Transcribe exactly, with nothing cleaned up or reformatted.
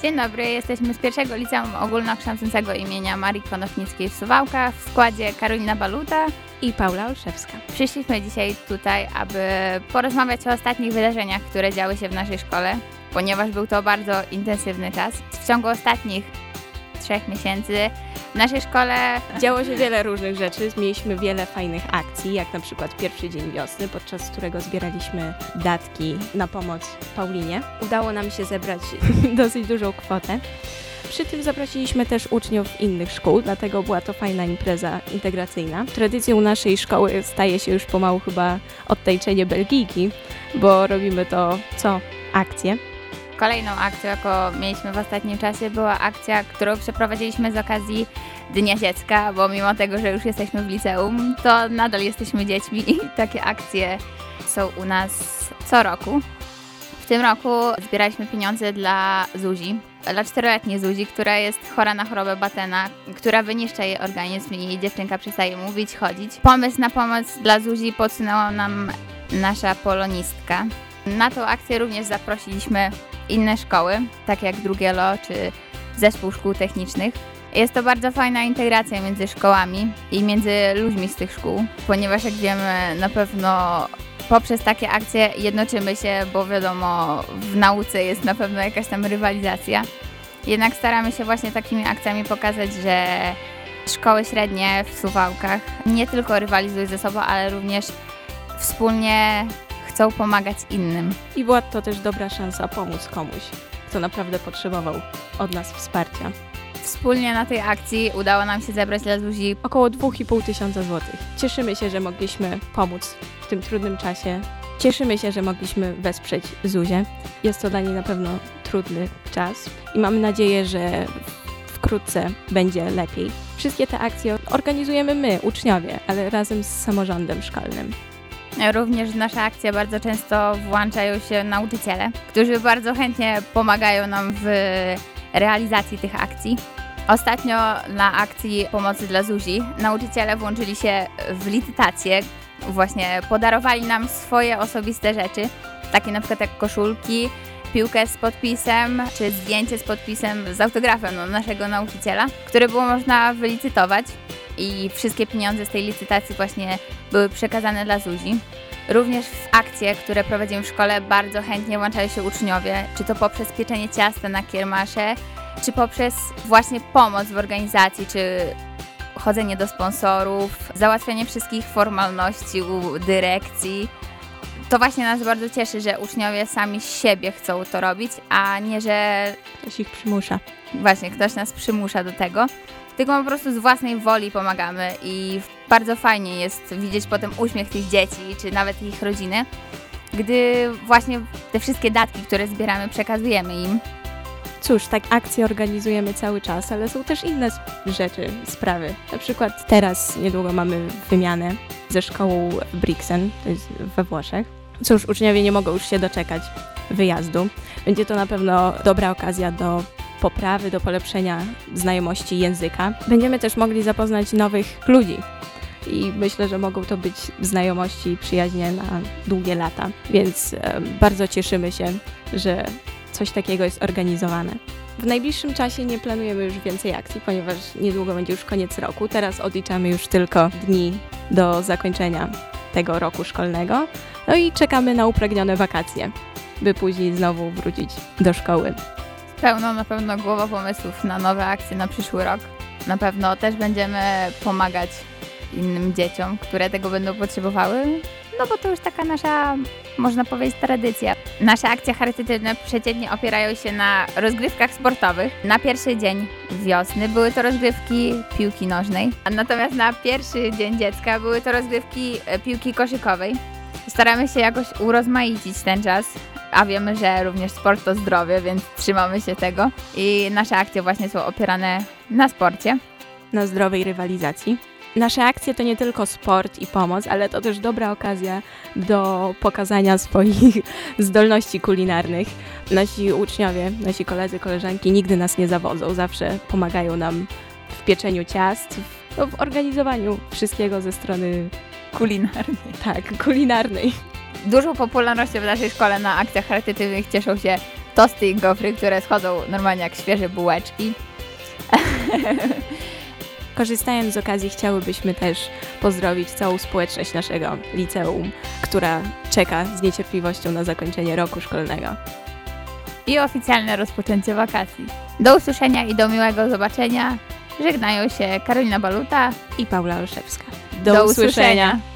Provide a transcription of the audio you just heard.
Dzień dobry, jesteśmy z pierwszego Liceum Ogólnokształcącego imienia Marii Konopnickiej w Suwałkach w składzie Karolina Baluta i Paula Olszewska. Przyszliśmy dzisiaj tutaj, aby porozmawiać o ostatnich wydarzeniach, które działy się w naszej szkole, ponieważ był to bardzo intensywny czas. W ciągu ostatnich trzech miesięcy w naszej szkole działo się wiele różnych rzeczy. Mieliśmy wiele fajnych akcji, jak na przykład pierwszy dzień wiosny, podczas którego zbieraliśmy datki na pomoc Paulinie. Udało nam się zebrać dosyć dużą kwotę. Przy tym zaprosiliśmy też uczniów innych szkół, dlatego była to fajna impreza integracyjna. Tradycją naszej szkoły staje się już pomału chyba odtajczenie Belgijki, bo robimy to co akcję. Kolejną akcją, jaką mieliśmy w ostatnim czasie, była akcja, którą przeprowadziliśmy z okazji Dnia Dziecka, bo mimo tego, że już jesteśmy w liceum, to nadal jesteśmy dziećmi i takie akcje są u nas co roku. W tym roku zbieraliśmy pieniądze dla Zuzi, dla czteroletniej Zuzi, która jest chora na chorobę Battena, która wyniszcza jej organizm i dziewczynka przestaje mówić, chodzić. Pomysł na pomoc dla Zuzi podsunęła nam nasza polonistka. Na tą akcję również zaprosiliśmy inne szkoły, takie jak Drugie L O czy Zespół Szkół Technicznych. Jest to bardzo fajna integracja między szkołami i między ludźmi z tych szkół, ponieważ jak wiemy, na pewno poprzez takie akcje jednoczymy się, bo wiadomo, w nauce jest na pewno jakaś tam rywalizacja. Jednak staramy się właśnie takimi akcjami pokazać, że szkoły średnie w Suwałkach nie tylko rywalizują ze sobą, ale również wspólnie chcą pomagać innym. I była to też dobra szansa pomóc komuś, kto naprawdę potrzebował od nas wsparcia. Wspólnie na tej akcji udało nam się zebrać dla Zuzi około dwa i pół tysiąca złotych. Cieszymy się, że mogliśmy pomóc w tym trudnym czasie. Cieszymy się, że mogliśmy wesprzeć Zuzię. Jest to dla niej na pewno trudny czas i mamy nadzieję, że wkrótce będzie lepiej. Wszystkie te akcje organizujemy my, uczniowie, ale razem z samorządem szkolnym. Również w nasze akcje bardzo często włączają się nauczyciele, którzy bardzo chętnie pomagają nam w realizacji tych akcji. Ostatnio na akcji pomocy dla Zuzi nauczyciele włączyli się w licytację, właśnie podarowali nam swoje osobiste rzeczy, takie na przykład jak koszulki, piłkę z podpisem, czy zdjęcie z podpisem, z autografem no, naszego nauczyciela, które było można wylicytować i wszystkie pieniądze z tej licytacji właśnie były przekazane dla Zuzi. Również w akcje, które prowadzimy w szkole, bardzo chętnie włączają się uczniowie, czy to poprzez pieczenie ciasta na kiermasze, czy poprzez właśnie pomoc w organizacji, czy chodzenie do sponsorów, załatwianie wszystkich formalności u dyrekcji. To właśnie nas bardzo cieszy, że uczniowie sami z siebie chcą to robić, a nie, że ktoś ich przymusza. Właśnie, ktoś nas przymusza do tego. Tylko po prostu z własnej woli pomagamy i bardzo fajnie jest widzieć potem uśmiech tych dzieci, czy nawet ich rodziny, gdy właśnie te wszystkie datki, które zbieramy, przekazujemy im. Cóż, tak akcje organizujemy cały czas, ale są też inne rzeczy, sprawy. Na przykład teraz niedługo mamy wymianę ze szkołą w Brixen, to jest we Włoszech. Cóż, uczniowie nie mogą już się doczekać wyjazdu. Będzie to na pewno dobra okazja do poprawy, do polepszenia znajomości języka. Będziemy też mogli zapoznać nowych ludzi i myślę, że mogą to być znajomości i przyjaźnie na długie lata, więc e, bardzo cieszymy się, że coś takiego jest organizowane. W najbliższym czasie nie planujemy już więcej akcji, ponieważ niedługo będzie już koniec roku. Teraz odliczamy już tylko dni do zakończenia tego roku szkolnego. No i czekamy na upragnione wakacje, by później znowu wrócić do szkoły. Pełno na pewno głowa pomysłów na nowe akcje na przyszły rok. Na pewno też będziemy pomagać innym dzieciom, które tego będą potrzebowały, no bo to już taka nasza, można powiedzieć, tradycja. Nasze akcje charytatywne przeciętnie opierają się na rozgrywkach sportowych. Na pierwszy dzień wiosny były to rozgrywki piłki nożnej, a natomiast na pierwszy dzień dziecka były to rozgrywki piłki koszykowej. Staramy się jakoś urozmaicić ten czas, a wiemy, że również sport to zdrowie, więc trzymamy się tego i nasze akcje właśnie są opierane na sporcie. Na zdrowej rywalizacji. Nasze akcje to nie tylko sport i pomoc, ale to też dobra okazja do pokazania swoich zdolności kulinarnych. Nasi uczniowie, nasi koledzy, koleżanki nigdy nas nie zawodzą, zawsze pomagają nam w pieczeniu ciast, w, no, w organizowaniu wszystkiego ze strony kulinarnej. Tak, kulinarnej. Dużą popularnością w naszej szkole na akcjach charytatywnych cieszą się tosty i gofry, które schodzą normalnie jak świeże bułeczki. Korzystając z okazji, chciałybyśmy też pozdrowić całą społeczność naszego liceum, która czeka z niecierpliwością na zakończenie roku szkolnego. I oficjalne rozpoczęcie wakacji. Do usłyszenia i do miłego zobaczenia. Żegnają się Karolina Baluta I Paula Olszewska. Do usłyszenia.